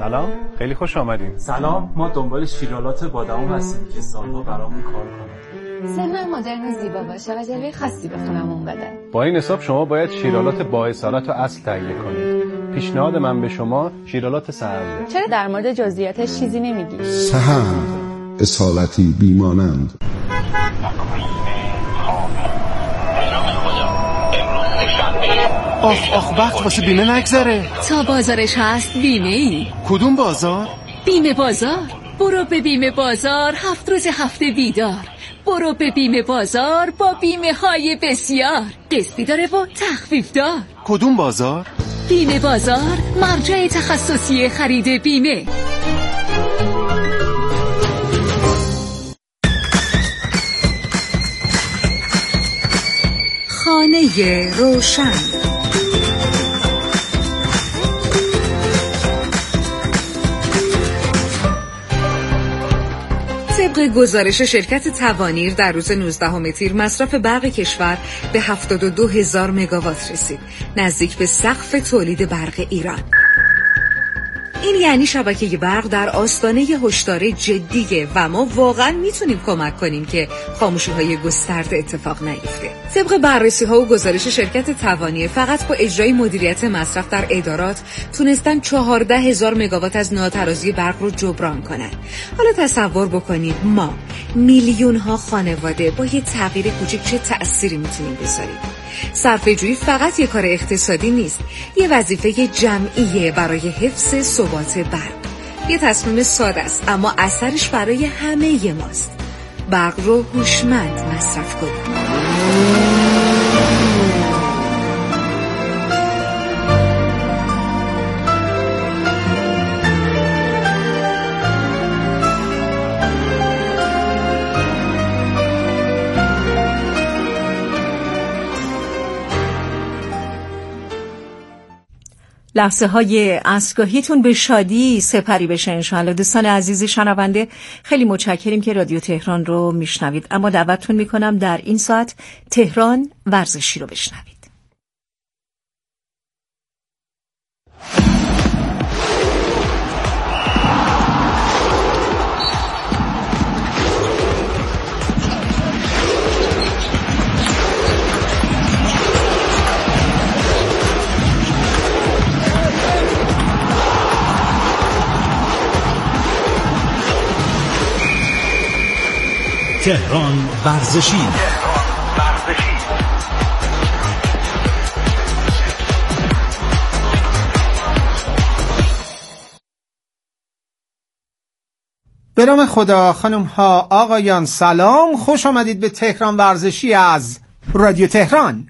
سلام، خیلی خوش آمدین. سلام، ما دنبال شیرالات بادام هستیم که سالها برامون کار کنه. سنم مدرن و زیبا باشه و جلوه خاصی به خونمون بده. با این حساب شما باید شیرالات با اصالت و اصل تهیه کنید. پیشنهاد من به شما شیرالات سهند. چرا در مورد جزئیاتش چیزی نمیگی؟ سهند، اصالتی بیمانند. آخ وقت واسه بیمه نگذره. تا بازارش هست بیمه ای. کدوم بازار؟ بیمه بازار. برو به بیمه بازار 7 روز هفته بیدار. برو به بیمه بازار با بیمه های بسیار. قسطی داره و تخفیف دار. کدوم بازار؟ بیمه بازار، مرجع تخصصی خرید بیمه. خانه روشن. طبق گزارش شرکت توانیر در روز 19 تیر مصرف برق کشور به 72,000 مگاوات رسید، نزدیک به سقف تولید برق ایران. این یعنی شبکه برق در آستانه هشدار جدیه و ما واقعا میتونیم کمک کنیم که خاموشی‌های گسترده اتفاق نیفته. طبق بررسی‌ها و گزارش شرکت توانیر فقط با اجرای مدیریت مصرف در ادارات تونستن 14,000 مگاوات از ناترازی برق رو جبران کنن. حالا تصور بکنید ما میلیون‌ها خانواده با یه تغییر کوچیک چه تأثیری میتونیم بذاریم. صرفه‌جویی فقط یه کار اقتصادی نیست، یه وظیفه جمعیه برای حفظ ثبات برق. یه تصمیم ساده است اما اثرش برای همه ماست. برق رو هوشمند مصرف کنیم. لحظه های عصرگاهیتون به شادی سپری بشه انشاءالله. دوستان عزیز شنونده، خیلی متشکریم که رادیو تهران رو میشنوید، اما دعوتتون میکنم در این ساعت تهران ورزشی رو بشنوید. تهران ورزشی. به نام خدا. خانم ها آقایان سلام، خوش آمدید به تهران ورزشی از رادیو تهران.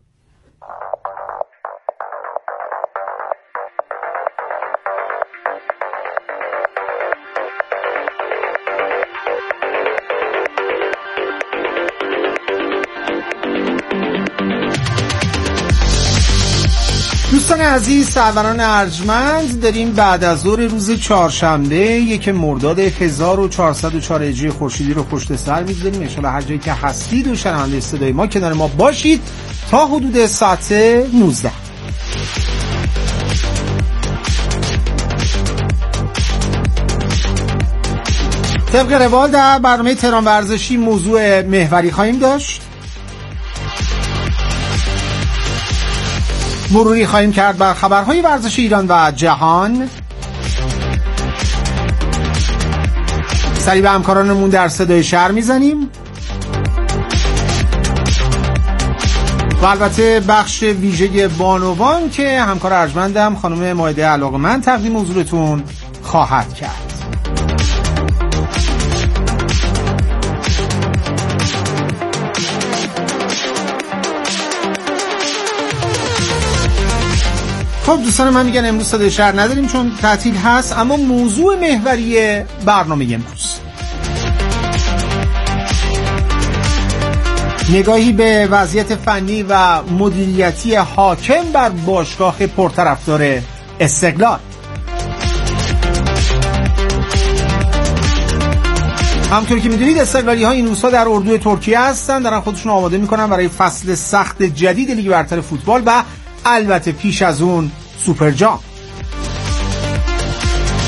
دوستان عزیز، سروران ارجمند، داریم بعد از ظهر روز چهارشنبه 1 مرداد 1404 هجری خورشیدی رو پشت سر می‌گذاریم. ان شاءالله هر جایی که هستید و شنونده صدای ما کنار ما باشید تا حدود ساعت 19. طبق روال در برنامه تهران ورزشی موضوع محوری خواهیم داشت. مروری خواهیم کرد بر خبرهای ورزش ایران و جهان. سری به همکارانمون در صدای شهر میزنیم و البته بخش ویژه بانوان که همکار ارجمندم خانم مائده علاقمند تقدیم حضورتون خواهد کرد. خب دوستان من میگن امروز صدای شهر نداریم چون تعطیل هست، اما موضوع محوری برنامه امروز نگاهی به وضعیت فنی و مدیریتی حاکم بر باشگاه پرطرفدار استقلال. همونطور که میدونید استقلالی ها این روزها در اردوی ترکیه هستن، دارن خودشون آماده میکنن برای فصل سخت جدید لیگ برتر فوتبال و البته پیش از اون سوپر جام.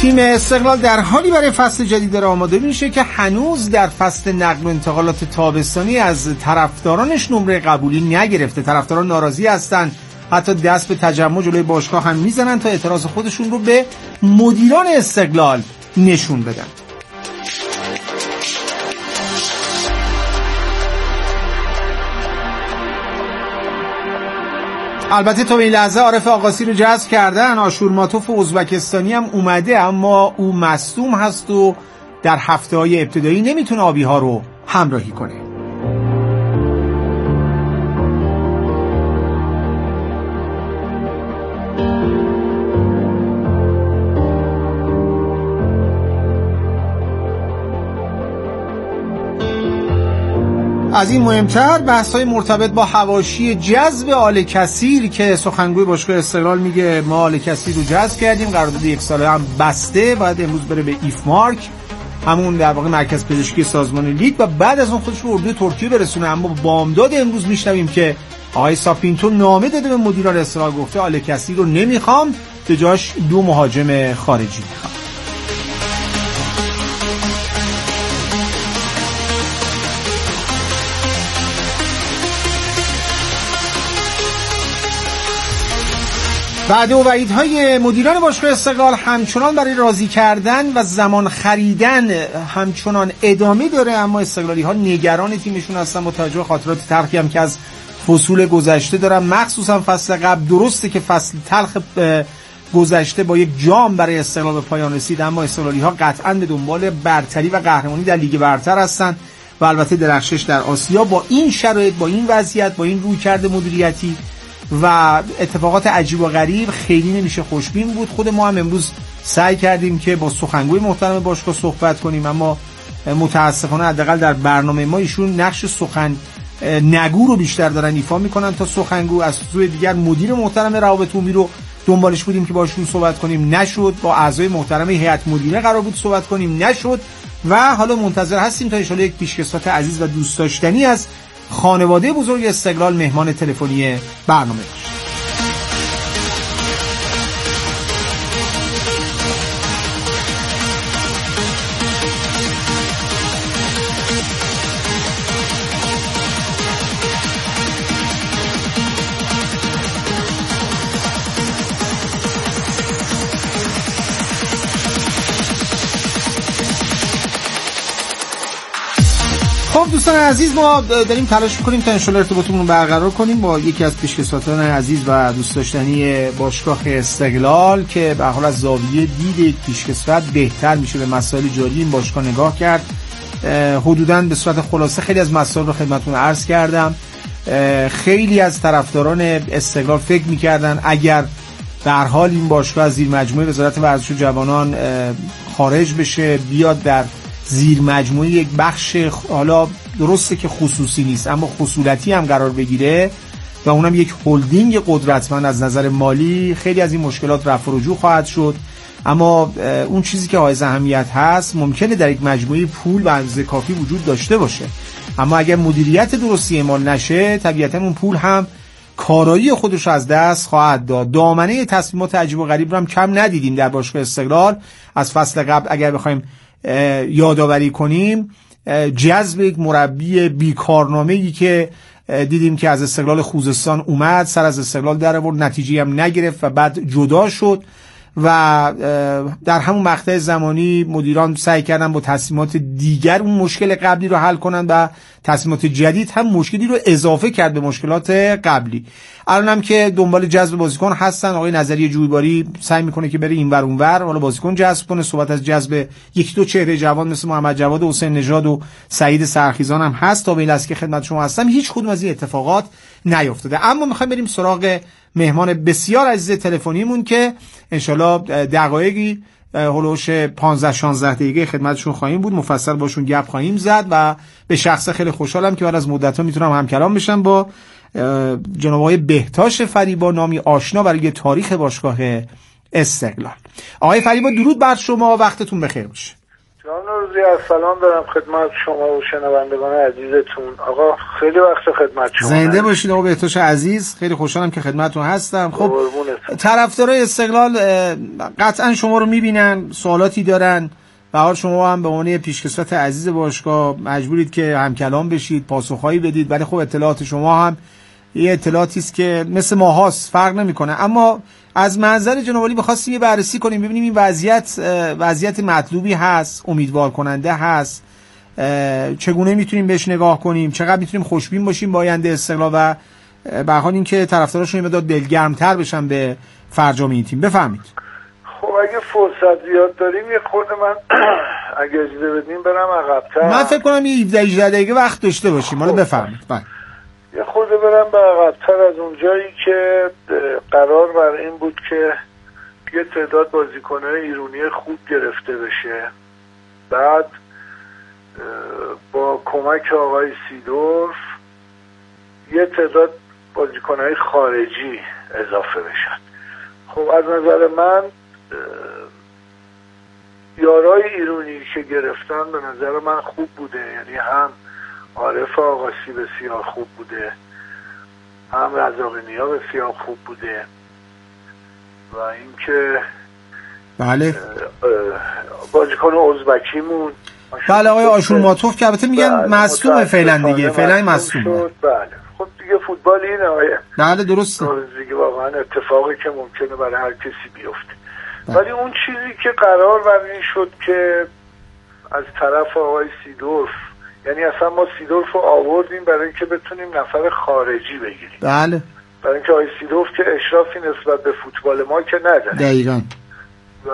تیم استقلال در حالی برای فصل جدید داره آماده میشه که هنوز در فصل نقل و انتقالات تابستانی از طرفدارانش نمره قبولی نگرفته. طرفداران ناراضی هستن، حتی دست به تجمع جلوی باشگاه هم میزنن تا اعتراض خودشون رو به مدیران استقلال نشون بدن. البته تا به این لحظه عارف آقاسی رو جذب کردن، آشورماتوف ازبکستانی هم اومده، اما او مصدوم هست و در هفته‌های ابتدایی نمیتونه آبی‌ها رو همراهی کنه. از این مهمتر بحث‌های مرتبط با حواشی جذب آل کثیر که سخنگوی باشگاه استقلال میگه ما آل کثیر رو جذب کردیم، قرارداد 1 ساله هم بسته، بعد امروز بره به ایفمارک، همون در واقع مرکز پزشکی سازمان لیگ، و بعد از اون خودش رو اردوی ترکیه برسونه. اما بامداد امروز میشنویم که آقای ساپینتو نامه داده به مدیران استقلال، گفته آل کثیر رو نمیخوام، به جاش 2 مهاجم خارجی میخوام. وعده و وعیدهای مدیران باشگاه استقلال همچنان برای راضی کردن و زمان خریدن همچنان ادامه داره، اما استقلالی ها نگران تیمشون هستن با توجه به خاطرات تلخی هم که از فصول گذشته دارن، مخصوصا فصل قبل. درسته که فصل تلخ گذشته با یک جام برای استقلال به پایان رسید، اما استقلالی ها قطعا به دنبال برتری و قهرمانی در لیگ برتر هستن و البته درخشش در آسیا. با این شرایط، با این وضعیت، با این رویکرد مدیریتی و اتفاقات عجیب و غریب خیلی نمیشه خوشبین بود. خود ما هم امروز سعی کردیم که با سخنگوی محترم باشگاه صحبت کنیم، اما متاسفانه حداقل در برنامه ما ایشون نقش سخن نگو رو بیشتر دارن ایفا میکنن تا سخنگو. از سوی دیگر مدیر محترم روابط عمومی رو دنبالش بودیم که باشون صحبت کنیم، نشد. با اعضای محترم هیئت مدیره قرار بود صحبت کنیم، نشد. و حالا منتظر هستیم تا ان شاءالله یک پیشکسوت عزیز و دوست داشتنی از خانواده بزرگ استقلال مهمان تلفنی برنامه باشه. خب دوستان عزیز، ما داریم تلاش می‌کنیم تا انشالله ارتباطمون رو برقرار کنیم با یکی از پیشکسوتان عزیز و دوست داشتنی باشگاه استقلال که به حال از زاویه دید پیشکسوت بهتر میشه به مسائل جاری این باشگاه نگاه کرد. حدوداً به صورت خلاصه خیلی از مسائل رو خدمتتون عرض کردم. خیلی از طرفداران استقلال فکر می‌کردن اگر در حال این باشگاه از زیر مجموعه وزارت ورزش و جوانان خارج بشه، بیاد در زیر مجموعه یک بخش، حالا درسته که خصوصی نیست اما خصولتی هم قرار بگیره و اونم یک هلدینگ قدرتمند از نظر مالی، خیلی از این مشکلات رفع و رجوع خواهد شد. اما اون چیزی که حائز اهمیت هست، ممکنه در یک مجموعه پول به اندازه کافی وجود داشته باشه، اما اگر مدیریت درستی اعمال نشه، طبیعتا اون پول هم کارایی خودش از دست خواهد داد. دامنه تصمیمات عجیب و غریب رو هم کم ندیدیم در باشگاه استقلال از فصل قبل. اگر بخوایم یادآوری کنیم، جذب یک مربی بیکارنامه‌ای که دیدیم که از استقلال خوزستان اومد، سر از استقلال در آورد، نتیجه هم نگرفت و بعد جدا شد و در همون مقطع زمانی مدیران سعی کردن با تصمیمات دیگر اون مشکل قبلی رو حل کنن و تصمیمات جدید هم مشکلی رو اضافه کرد به مشکلات قبلی. الان هم که دنبال جذب بازیکن هستن، آقای نظری جویباری سعی میکنه که بره اینور اونور حالا بازیکن جذب کنه. صحبت از جذب یک دو چهره جوان مثل محمد جواد و حسین نژاد و سعید سرخیزان هم هست. تا به این لحظه که خدمت شما هستم هیچ کدوم از این اتفاقات نیفتاده. اما میخوایم بریم سراغ مهمان بسیار عزیز تلفنیمون که انشالله دقایقی هلوش 15-16 دقیقه خدمتشون خواهیم بود، مفصل باشون گپ خواهیم زد و به شخص خیلی خوشحالم که بعد از مدت‌ها میتونم همکلام بشم با جناب آقای بهتاش فریبا، نامی آشنا برای تاریخ باشگاه استقلال. آقای فریبا درود بر شما، وقتتون بخیر باشه. جان روزی از سلام دارم خدمت شما و شنوندگان عزیزتون. آقا خیلی وقت خدمت شما. زنده باشید آقا بهتوش عزیز، خیلی خوشحالم که خدمتتون هستم. خب طرفدارای استقلال قطعا شما رو میبینن، سوالاتی دارن. به هر شما هم به عنوان پیشکسوت عزیز باشگاه مجبورید که همکلام بشید، پاسخهایی بدید، ولی خب اطلاعات شما هم یه اطلاعاتی است که مثل ماهاست، فرق نمیکنه. اما از منظر جناب عالی می‌خواستیم یه بررسی کنیم، ببینیم این وضعیت مطلوبی هست، امیدوار کننده هست، چگونه میتونیم بهش نگاه کنیم، چقدر میتونیم خوشبین باشیم با آینده استقلال و به هر حال اینکه طرفداراشون یه مقدار دلگرم‌تر بشن به فرجام این تیم. بفهمید. خب اگه فرصت زیاد داریم یه خورده من اگه اجازه بدیم برم عقب‌تر. من فکر کنم یه 17 دقیقه وقت داشته باشیم. حالا بفهمید. بله. یه خورده برم به عقب‌تر از اونجایی که قرار بر این بود که یه تعداد بازیکن‌های ایرانی خوب گرفته بشه، بعد با کمک آقای سیدورف یه تعداد بازیکن‌های خارجی اضافه بشن. خب از نظر من یارای ایرانی که گرفتن به نظر من خوب بوده، یعنی هم عارف آقاسی بسیار خوب بوده، هم رضاق‌نیا بسیار خوب بوده و اینکه بله بازیکن ازبکیمون بله آقای آشورماتوف که البته میگن مصدومه فعلا دیگه، فعلا مصدومه. بله خب دیگه فوتبال اینه آقای بله درسته دیگه، واقعا اتفاقی که ممکنه برای هر کسی بیفته. ولی اون چیزی که قرار بر این شد که از طرف آقای سیدورف، یعنی اصلا ما سیدورف رو آوردیم برای اینکه بتونیم نفر خارجی بگیریم. بله. برای اینکه آقای سیدورف که اشرافی نسبت به فوتبال ما که نداره. دقیقاً. و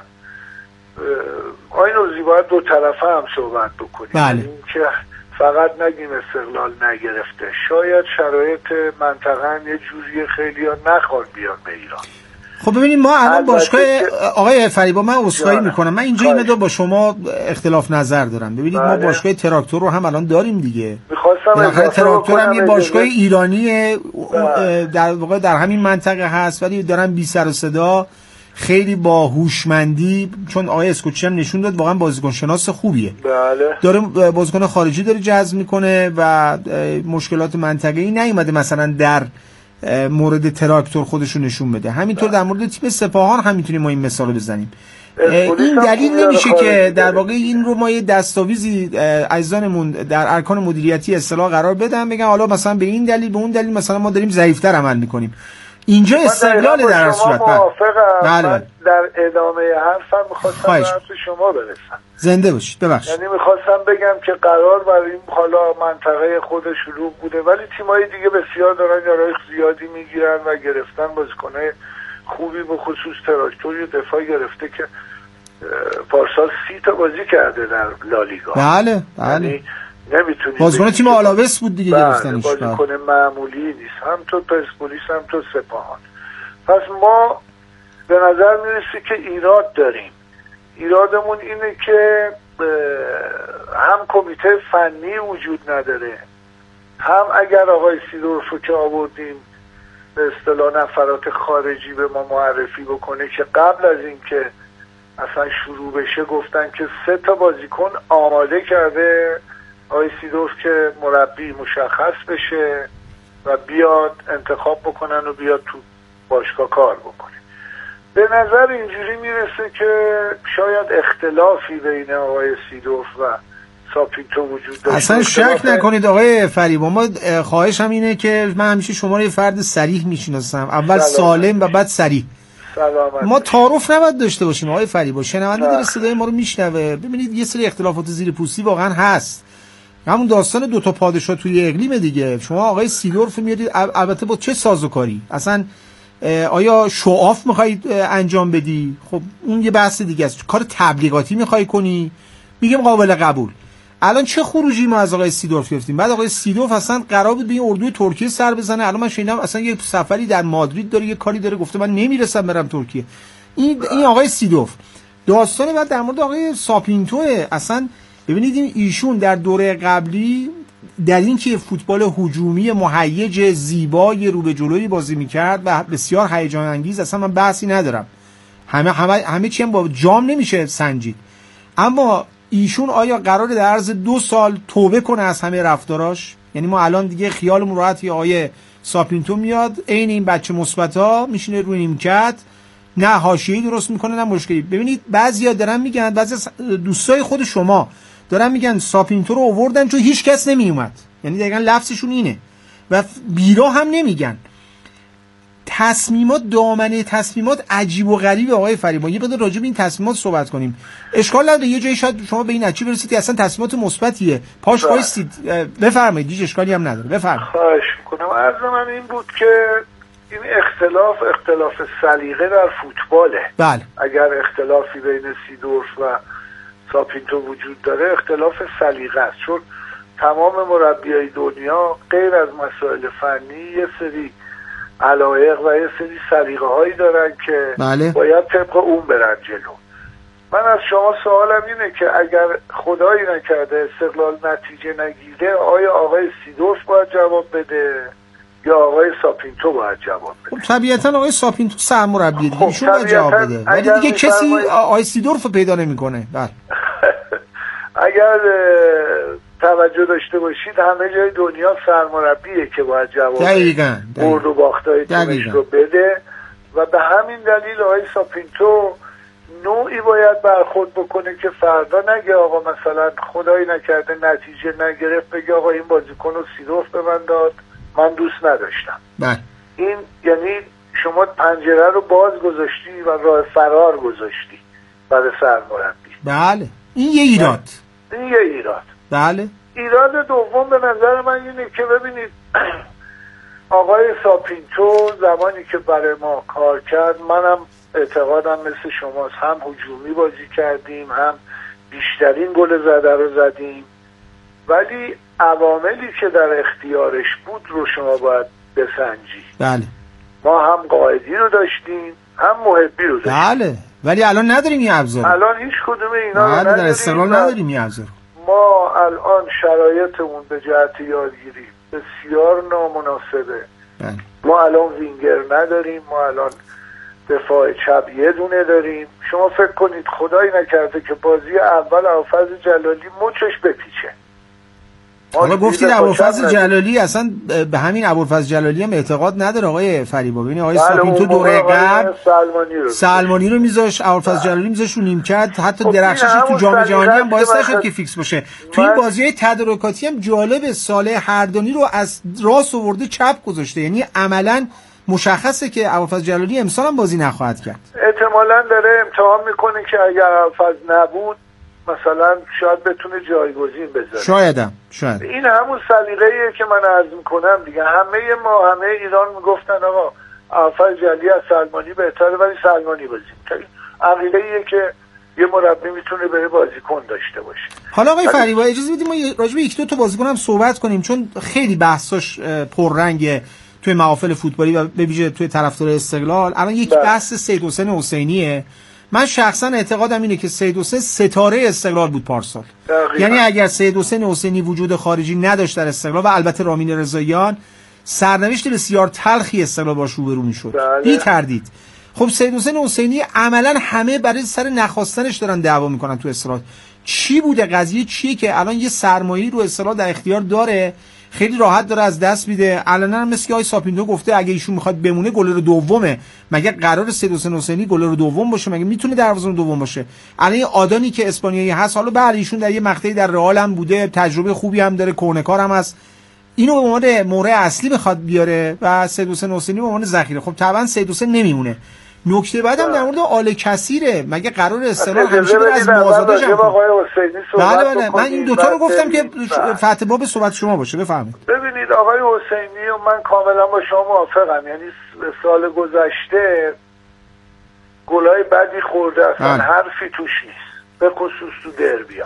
آقای نوزی باید دو طرفه هم صحبت بکنیم. بله. اینکه فقط نگیم استقلال نگرفته، شاید شرایط منطقه یه جوری خیلی ها نخواد بیان به ایران. خب ببینید ما الان باشگاه آقای فریبا، من عذرخواهی میکنم، من اینجا اینو با شما اختلاف نظر دارم. ببینید ما باشگاه تراکتور رو هم الان داریم دیگه. می‌خواستم تراکتور هم یه باشگاه ایرانی در واقع در همین منطقه هست، ولی دارن بی سر و صدا خیلی با هوشمندی، چون آقای اسکوچی هم نشون داد واقعا بازیکن شناس خوبیه. بله. داره بازیکن خارجی داره جذب میکنه و مشکلات منطقه‌ای نیومده مثلا در مورد تراکتور خودشو نشون بده. همینطور در مورد تیم سپاهان هم میتونیم ما این مثال رو بزنیم. این دلیل نمیشه که در واقع این رو ما یه دستاویزی عزیزانمون در ارکان مدیریتی اصطلاح قرار بدن، بگن حالا مثلا به این دلیل به اون دلیل مثلا ما داریم ضعیف‌تر عمل میکنیم. اینجا استقلال در هر صورت. بله. در ادامه حرفم می‌خواستم به حرف شما برسم. زنده باشید. ببخشید. یعنی می‌خواستم بگم که قرار بر این حالا منطقه خود شروع بوده، ولی تیم‌های دیگه بسیار دارن یارای زیادی میگیرن و گرفتن بازیکن‌های خوبی، به خصوص تراکتور دفاع گرفته که پارسال 30 تا بازی کرده در لالیگا. بله بله. یعنی نمیتونی بازیکن تیم آلاوس بود دیگه گرفتنش. بازیکن معمولی نیست، هم تو پرسپولیس هم تو سپاهان. پس ما به نظر میرسه که ایراد داریم. ایرادمون اینه که هم کمیته فنی وجود نداره، هم اگر آقای سیدورفو که آوردیم به اصطلاح نفرات خارجی به ما معرفی بکنه که قبل از این که اصلا شروع بشه گفتن که 3 تا بازیکن آماده کرده آقای سیدورف که مربی مشخص بشه و بیاد انتخاب بکنن و بیاد تو باشگاه کار بکنه. به نظر اینجوری میرسه که شاید اختلافی بین آقای سیدورف و ساپینتو وجود داشته. اصلا شک نکنید آقای فریبا، ما خواهشم اینه که من همیشه شما رو یه فرد صریح میشناسم، اول سالم و بعد صریح. ما تعارف نباید داشته باشیم آقای فریبا. شنونده داره صدای ما رو میشنوه. ببینید یه سری اختلافات زیر پوستی واقعا هست. همون داستان 2 تا پادشاه توی اقلیم دیگه. شما آقای سیدورف میارید، البته با چه سازوکاری؟ اصلا آیا شوآف میخواید انجام بدی؟ خب اون یه بحث دیگه است. کار تبلیغاتی میخوای کنی؟ میگم قابل قبول. الان چه خروجی ما از آقای سیدورف گرفتیم؟ بعد آقای سیدورف اصلا قرار بود به این اردوی ترکیه سر بزنه. الان من شنیدم اصلا یه سفری در مادرید داره، یه کاری داره، گفته من نمیرسم برم ترکیه. این آقای سیدورف. داستان بعد در مورد آقای ساپینتو. اصلا ببینید ایشون در دوره قبلی در این که فوتبال هجومی مهیج زیبای رو به جلوی بازی میکرد و بسیار هیجان انگیز، اصلا من بحثی ندارم، همه چی هم با جام نمیشه سنجید، اما ایشون آیا قراره در عرض 2 سال توبه کنه از همه رفتاراش؟ یعنی ما الان دیگه خیالمون راحت یه آیه ساپینتو میاد عین این بچه مثبتا میشینه روی نیمکت، نه حاشیه‌ای درست میکنه نه مشکلی. ببینید بعضیا دارن میگن، بعضی دوستای خود شما دارن میگن ساپینتو رو آوردن چون هیچ کس نمیومد، یعنی دقیقاً لفظشون اینه و بیرا هم نمیگن. تصمیمات، دامنه تصمیمات عجیب و غریبه آقای فریبا. یه بده راجع به این تصمیمات صحبت کنیم. اشکال نداره یه جایی شاید شما به این نتیجه برسید که اصلا تصمیمات مثبتیه، پاش وایسید. بفرمایید، هیچ اشکالی هم نداره، بفرمایید. خواهش میکنم. عرض من این بود که این اختلاف سلیقه در فوتباله. بله. اگر اختلافی بین سیدورف و ساپینتو وجود داره، اختلاف سلیقه است، چون تمام مربیای دنیا غیر از مسائل فنی یه سری علایق و یه سری سلیقه هایی دارن که بله. باید طبق اون برن جلو. من از شما سوالم اینه که اگر خدایی نکرده استقلال نتیجه نگیره، آیا آقای سیدورف باید جواب بده یا آقای ساپینتو باید جواب بده؟ خب طبیعتا آقای ساپینتو سرمربی دیگه، ایشون باید جواب بده، ولی دیگه کسی آقای سیدورف پیدا نمیکنه. بله. اگر توجه داشته باشید همه جای دنیا سرمربیه که باید جواب برد و باختای تیمش رو بده و به همین دلیل آقای ساپینتو نوعی باید برخورد بکنه که فردا نگه آقا مثلا خدایی نکرده نتیجه نگرفت بگه آقا این بازیکن رو سیدورف به من داد، من دوست نداشتم. بله. این یعنی شما پنجره رو باز گذاشتی و راه فرار گذاشتی برای سرمربی. بله. این یه ایراد. بله. ایراد دوم به نظر من اینه که ببینید آقای ساپینتو زمانی که برای ما کار کرد، منم اعتقادم مثل شماست، هم هجومی بازی کردیم هم بیشترین گل زده رو زدیم، ولی عواملی که در اختیارش بود رو شما باید بسنجی. بله. ما هم قائدی رو داشتیم هم محبی رو داشتیم. بله. ولی الان نداریم این ابزار. الان هیچ کدوم اینا رو نداریم. در استقلال نداریم این ابزار. ما الان شرایطمون به جهت یادگیری بسیار نامناسبه. بله. ما الان وینگر نداریم، ما الان دفاع چپ یه دونه داریم. شما فکر کنید خدایی نکرده که بازی اول ابوالفضل جلالی مچش بپیچه. حالا گفتید ابوالفضل جلالی، اصلا به همین ابوالفضل جلالی هم اعتقاد نداره آقای فریبا. ببینید آقای ساپینتو دوره قبل سلمانی رو میذاش، ابوالفضل جلالی میذاش رو نیمکت، حتی درخشش تو جام جهانی هم باعث نشد که فیکس باشه. تو این بازی‌های تدارکاتی هم جالب، صالح هردانی رو از راست آورده چپ گذاشته، یعنی عملاً مشخصه که ابوالفضل جلالی امسال هم بازی نخواهد کرد. احتمالاً داره امتحان میکنه که اگر ابوالفضل نبود مثلا شاید بتونه جایگزین بذاره. شاید. این همون سلیقه‌ایه که من عرض میکنم دیگه. همه ایران میگفتن آقا ابوالفضل جلالی از سلمانی بهتره، ولی سلمانی بازی می‌کنه. عقیده‌ایه که یه مربی میتونه بره بازیکن داشته باشه. حالا آقای فریبا اجازه بدید ما راجع به 1-2 تا بازیکن هم صحبت کنیم، چون خیلی بحثاش پررنگه توی محافل فوتبالی و به ویژه توی طرفدار استقلال. الان یک بحث سید حسین حسینیه. من شخصا اعتقادم اینه که سید حسین ستاره استقلال بود پارسال. یعنی اگر سید حسین حسینی وجود خارجی نداشت در استقلال و البته رامین رضاییان، سرنوشت بسیار تلخی استقلال باش روبرو میشد. بی تردید. خب سید حسین حسینی عملا همه برای سر نخواستنش دارن دعوا میکنن تو استقلال. چی بوده قضیه؟ چیه که الان یه سرمایه‌ای رو استقلال در اختیار داره، خیلی راحت داره از دست میده؟ الان مثل که آقای ساپینتو گفته اگه ایشون میخواد بمونه گلر دومه. مگه قرار سید حسین حسینی گلر دوم باشه؟ مگه میتونه دروازه‌بان دوم باشه؟ الان این آدانی که اسپانیایی هست، حالا بعد ایشون در یه مقطعی در رئال هم بوده، تجربه خوبی هم داره، کورنکار هم هست، اینو به عنوان مورد اصلی بخواد بیاره و سید حسین حسینی به عنوان ذخیره، خب طبعا سید حسین نمیمونه. نکته بعدم در مورد آل کثیره، مگه قرار استقلال همیشه بره از مازادش هم؟ بله من این دوتا رو گفتم که فتح باب صحبت شما باشه. بفرمایید. ببینید آقای حسینی و من کاملا با شما موافقم، یعنی سال گذشته گلای بدی خورده، اصلا حرفی توش نیست، به خصوص تو دربیا.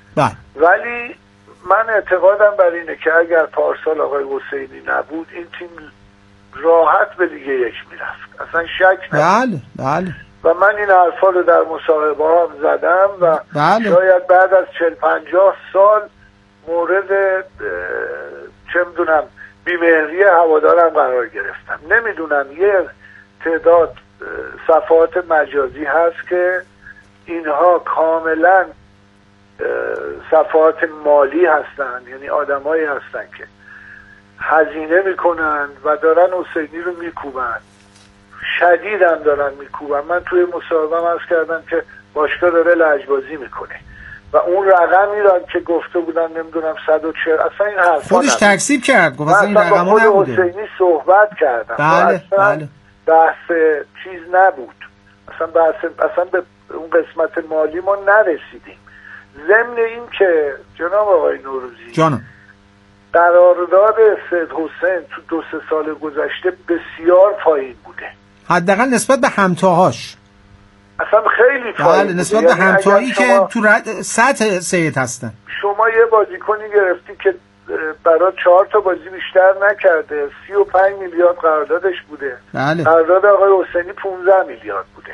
ولی من اعتقادم بر اینه که اگر پارسال آقای حسینی نبود این تیم راحت به لیگ 1 میرفت، اصلا شک ندارم. بله. و من این حرفا رو در مصاحبه ها زدم و شاید بعد از 40-50 سال مورد چه میدونم بیمهری هوادارم قرار گرفتم. نمیدونم یه تعداد صفحات مجازی هست که اینها کاملا صفحات مالی هستن، یعنی آدمایی هستن که هزینه میکنن و دارن حسینی رو میکوبن، شدید هم دارن میکوبن. من توی مصاحبه عرض کردم که باشگاه داره لجبازی میکنه و اون رقمی را که گفته بودن نمیدونم 140 اصلا این حرفا خودش تکذیب کرد، گفت اصلا این رقما نبوده. حسینی صحبت کردم بله بله بحث چیز نبود، اصلا به اون قسمت مالی ما نرسیدیم. ضمن این که جناب آقای نوروزی جانم قرارداد سید حسین تو 2-3 سال گذشته بسیار پایین بوده، حداقل نسبت به همتاهاش اصلا خیلی پایین. بله نسبت به همتایی که تو سطح سید هستن. شما یه بازیکنی گرفتی که برای 4 تا بازی بیشتر نکرده، 35 میلیارد قراردادش بوده. بله. قرارداد آقای حسینی 15 میلیارد بوده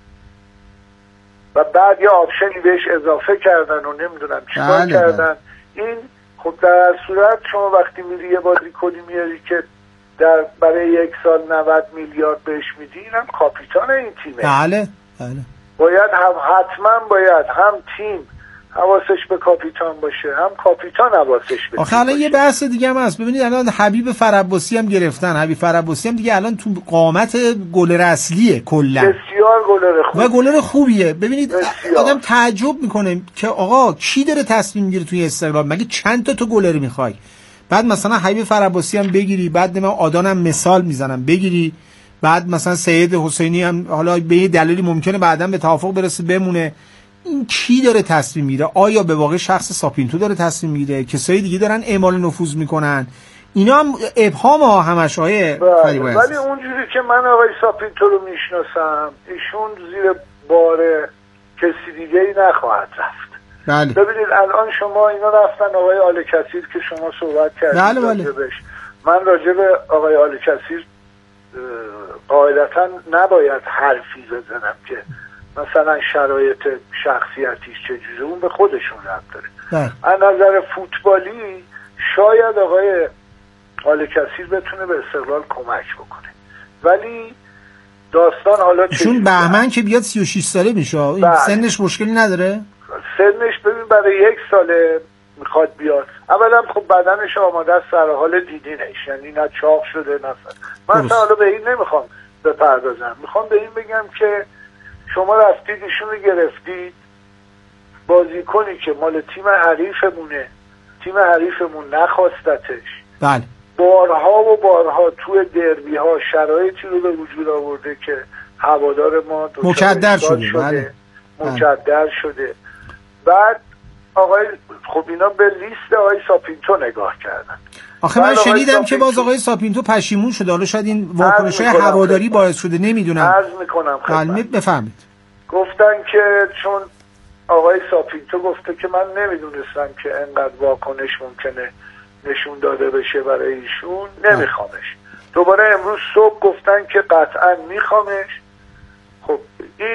و بعد یه آپشنی بهش اضافه کردن و نمیدونم چیکار کردن. این خب در صورت شما وقتی میری یه بازیکنی میاری که برای 1 سال 90 میلیارد بهش میدی، اینم کاپیتان این تیمه. بله بله. باید حتما باید هم تیم حواسش به کاپیتان باشه، هم کاپیتان حواسش به. آخه الان یه بحث دیگه هم هست. ببینید الان حبیب فرعباسی هم گرفتن. حبیب فرعباسی هم دیگه الان تو قامت گلر اصلیه کلا. بسیار گلر خوبیه. و گلر خوبیه. ببینید آدم تعجب میکنه که آقا کی داره تصمیم میگیره توی استقلال؟ مگه چند تا تو گلر میخوای؟ بعد مثلا حبیب فرعباسی هم بگیری، بعد من آدانم مثال میزنم بگیری، بعد مثلا سید حسینی هم حالا به یه دلیلی ممکنه بعداً به توافق برسه بمونه. این کی داره تصمیم میگیره؟ آیا به واقع شخص ساپینتو داره تصمیم میگیره؟ کسایی دیگه دارن اعمال نفوذ میکنن؟ اینا هم ابهام هاش آیه فریبا. ولی اونجوری که من آقای ساپینتو رو میشناسم، ایشون زیر بار کسی دیگه ای نخواهد رفت. بله. ببینید الان شما اینا رفتن آقای آل کثیر که شما صحبت کردید. بله بله. من راجع به آقای آل کثیر قاعدتا نباید حرفی بزنم که مثلا شرایط شخصیتیش چجوره، اون به خودشون ربط داره. از نظر فوتبالی شاید آقای آل کثیر بتونه به استقلال کمک بکنه، ولی داستان حالا چون بهمن که بیاد 36 ساله میشه، این سنش مشکلی نداره؟ سنش ببین برای 1 ساله میخواد بیاد. اولا خب بدنش آماده است، سر حال دیدینش، یعنی نه چاق شده نه من حالا به این نمیخوام بپردازم، میخوام به این بگم که شما رفتید ایشونو گرفتید، بازیکنی که مال تیم حریفمونه، تیم حریفمون نخواستتش. بله. بارها توی دربی ها شرایطی رو به وجود آورده که هوادار ما مکدر شده. بله. مکدر شده. بعد آقای خب اینا به لیست آقای ساپینتو نگاه کردن. آخه من شنیدم که باز آقای ساپینتو پشیمون شده. حالا شاید این واکنش‌های هواداری باعث شده، نمیدونم. عرض میکنم خدمت. بفهمید. گفتن که چون آقای ساپینتو گفته که من نمیدونستم که انقدر واکنش ممکنه نشون داده بشه برای ایشون، نمیخوامش. دوباره امروز صبح گفتن که قطعا میخوامش. خب این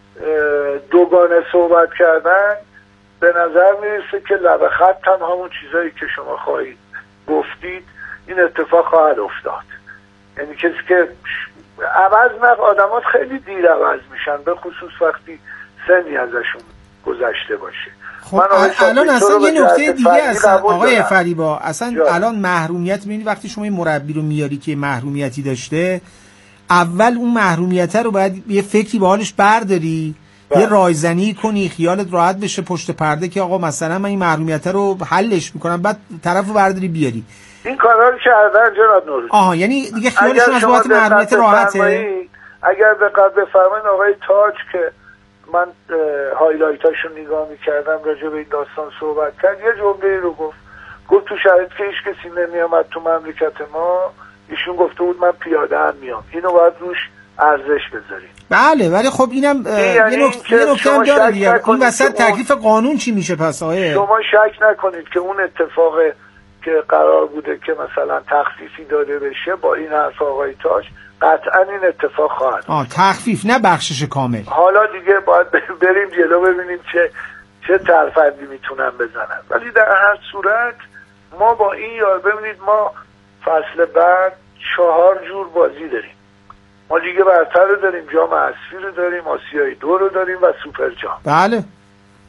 دوگانه صحبت کردن به نظر میرسه که لب خط هم همون چیزایی که شما خواهید گفتید این اتفاق خواهد افتاد. یعنی کسی که عوض آدمات خیلی دیر عوض میشن، به خصوص وقتی سنی ازشون گذشته باشه. خب الان اصلا یه نکته دیگه اصلا آقای فریبا، اصلا الان محرومیت، ببینید وقتی شما این مربی رو میاری که محرومیتی داشته، اول اون محرومیت رو باید یه فکری به حالش برداری، یه رایزنی کنی، خیالت راحت بشه پشت پرده که آقا مثلا من این محرومیت رو حلش میکنم، بعد طرفو برداری بیاری. این کارا رو کردن جناب نوروزی. یعنی دیگه خیالشون از بابت محرومیت راحته. اگر دقت بفرمایید آقای تاج که من هایلایتاشو نگاه میکردم راجع به این داستان صحبت کرد، یه جمله رو گفت تو شرایطی که هیچ کسی نمیامد تو مملکت ما، ایشون گفته بود من پیاده هم میام. اینو باید روش ارزش بذاریم. بله ولی خب اینم یه نکته هم داره دیگه. این وسط تکلیف قانون چی میشه پس آقای؟ شما شک نکنید که اون اتفاق که قرار بوده که مثلا تخفیفی داده بشه با این حرف آقای تاج، قطعا این اتفاق خواهد. تخفیف نه بخشش کامل. حالا دیگه باید بریم جلو ببینیم چه ترفندی میتونن بزنن. ولی در هر صورت ما با این ببینید ما فصل بعد 4 جور بازی داریم. ما لیگ برتر رو داریم، جام اسفی رو داریم، آسیای 2 رو داریم و سوپر جام. بله.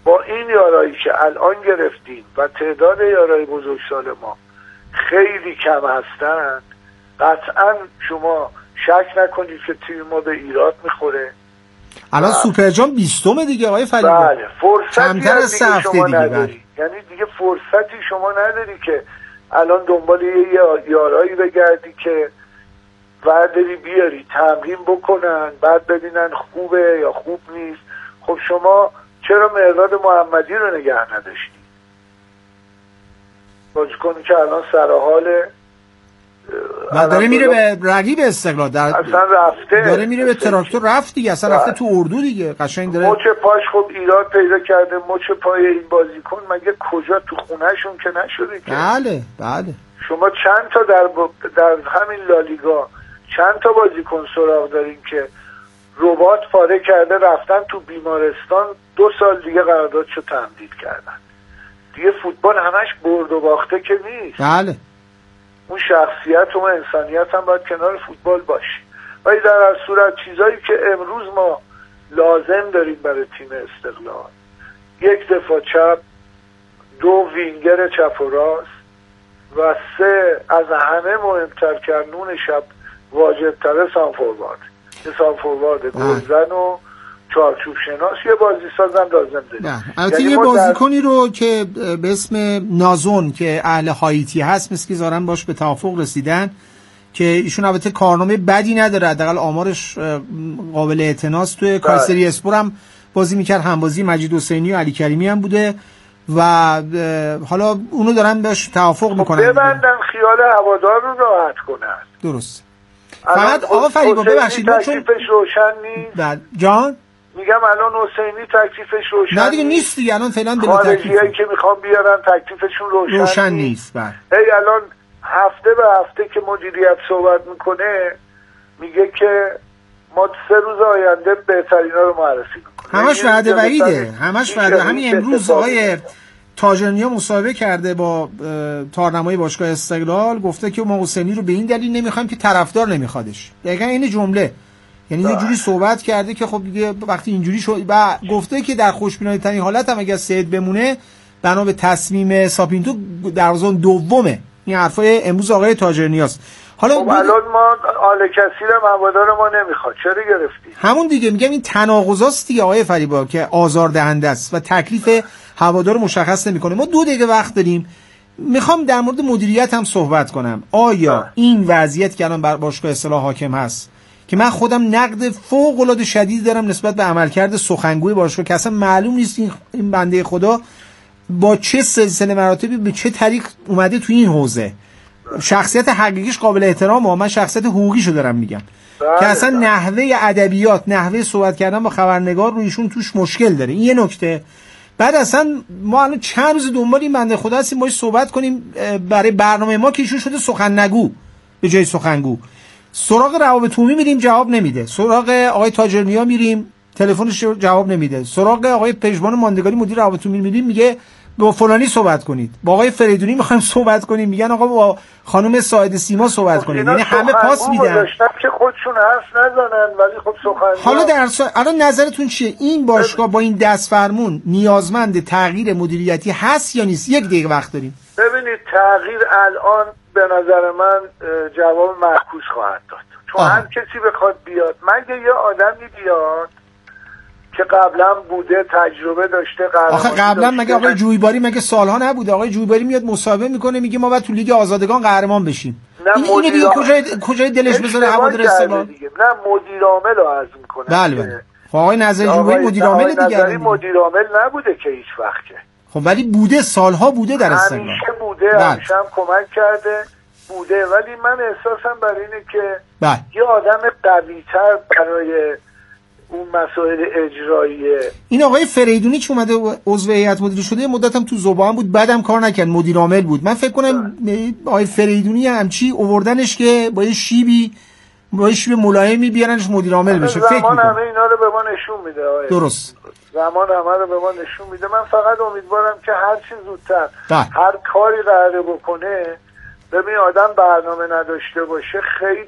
با این یارایی که الان گرفتیم و تعداد یارای بزرگسال ما خیلی کم هستن، قطعا شما شک نکنید که تیم ما به ایراد میخوره. الان سوپرجام 20م دیگه آقای فریبا. بله، فرصتی از دیگه شما دیگه نداری. یعنی دیگه فرصتی شما نداری که الان دنبال یه یارایی بگردی که برداری بیاری تمرین بکنن بعد ببینن خوبه یا خوب نیست. خب شما چرا مهرداد محمدی رو نگه نداشتی؟ بازیکنی که الان سر حاله و داره میره به رقیب استقلال، اصلا رفته، داره میره به تراکتور، رفت دیگه، اصلا رفته تو اردو دیگه، قشنگ داره مچ پاش خب ایراد پیدا کرده. مچ پای این بازیکن مگه کجا تو خونهشون که نشده که؟ بله شما چند تا در همین لالیگا چند تا بازیکن سراغ دارین که رباط پاره کرده رفتن تو بیمارستان 2 سال دیگه قراردادشو تمدید کردن. دیگه فوتبال همش برد و باخته که نیست. بله، اون شخصیت و انسانیت هم باید کنار فوتبال باشه. ولی در هر صورت چیزایی که امروز ما لازم داریم برای تیم استقلال، 1 دفاع چپ، 2 وینگر چپ و راست و 3 از همه مهمتر نون شب واجب‌تر سانفوروارد گلزن و چارچوب شناس، یه بازی سازم لازم داریم. البته یه بازیکنی رو که به اسم نازون که اهل هایتی هست مثل که زارن باش به توافق رسیدن که ایشون البته کارنامه بدی نداره، حداقل آمارش قابل اعتناست. توی کایسری اسپور هم بازی میکرد، همبازی مجید حسینی و علی کریمی هم بوده و حالا اونو دارن بهش توافق میکنن. ببندن خیال هوادار رو راحت کنن. درست. فقط آقا فریبا ببخشید تکلیفش روشن نیست. جان میگم الان حسینی تکلیفش روشن نه دیگه نیست دیگه، الان فعلا بلا خارجیایی که میخوان بیارن تکلیفشون روشن نیست. هی الان هفته به هفته که مدیریت صحبت میکنه میگه که ما 3 روز آینده بهترینا رو معرفی میکنه. همش وعده وعیده، همش وعده. همین امروز آقای تاجرنیا مصاحبه کرده با تارنمای باشگاه استقلال، گفته که ما حسینی رو به این دلیل نمیخوایم که طرفدار نمیخوادش. دقیقاً این جمله، یعنی یه جوری صحبت کرده که خب دیگه وقتی اینجوری شد و گفته که در خوشبینانه ترین حالت هم اگه سید بمونه بنا به تصمیم ساپینتو دروازه‌بان دومه. این حرفای امروز آقای تاجرنیاست. حالا خب الان ما آل کثیر هوادار ما نمیخواد، چرا گرفتیم؟ همون دیگه میگم این تناقضاست دیگه آقای فریبا که آزاردهنده است و تکلیف هوادار رو مشخص نمیکنه. ما 2 دقیقه وقت داریم، میخوام در مورد مدیریت هم صحبت کنم. آیا این وضعیت که الان بر باشگاه اصلاح حاکم هست که من خودم نقد فوق العاده شدید دارم نسبت به عملکرد سخنگوی باشگاه که اصلا معلوم نیست این بنده خدا با چه سلسله مراتبی به چه طریق اومده تو این حوزه. شخصیت حقیقیش قابل احترام و من شخصیت حقوقیشو دارم میگم که اصلا نحوه ادبیات، نحوه صحبت کردن با خبرنگار رو ایشون توش مشکل داره. این یه نکته. بعد اصلا ما الان چند روز دنبال این بنده خدا هستیم باهاش صحبت کنیم برای برنامه ما که ایشون شده سخن نگو به جای سخنگو. سراغ روابط عمومی میریم جواب نمیده، سراغ آقای تاجرنیا میریم تلفنش جواب نمیده، سراغ آقای پژمان ماندگاری مدیر روابط عمومی میریم میگه با فلانی صحبت کنید، با آقای فریدونی میخوایم صحبت کنیم میگن آقا با خانم ساعد سیما صحبت کنید. یعنی همه پاس میدن که خودشون حرف نزنن ولی خب سخنگو. حالا الان نظرتون چیه؟ این باشگاه با این دستفرمون نیازمند تغییر مدیریتی هست یا نیست؟ 1 دقیقه وقت داریم. ببینید تغییر الان به نظر من جواب معکوس خواهد داد، چون هر کسی بخواد بیاد مگه یه آدمی بیاد که قبلا بوده تجربه داشته آخه قبلا مگه آقای جویباری مگه سالها نبوده؟ آقای جویباری میاد مصاحبه میکنه میگه ما باید تو لیگ آزادگان قهرمان بشیم. اینو دیگه کجای دلش بذاره هوادار استقلال؟ نه مدیر عامل رو عرض میکنه. بله. خب آقای نظری جویباری مدیر عامل دیگه مدیر عامل نبوده که هیچ وقت که. خب ولی بوده، سالها بوده در استقلال. همیشه بوده، همیشه هم کمک کرده بوده، ولی من احساسم بر اینه که یه آدم قوی‌تر برای اون مسائل اجراییه. این آقای فریدونی که اومده عضو هیئت مدیره شده مدت هم تو زبان بود، بعدم کار نکرد، مدیر عامل بود. من فکر کنم آقای فریدونی همچی آوردنش که با یه شیب ملایمی بیارنش مدیر عامل بشه. فکر زمان همه اینا رو به ما نشون میده آقای. درست. زمان همه رو به ما نشون میده. من فقط امیدوارم که هر چی زودتر هر کاری قراره بکنه، ببین آدم برنامه نداشته باشه خیلی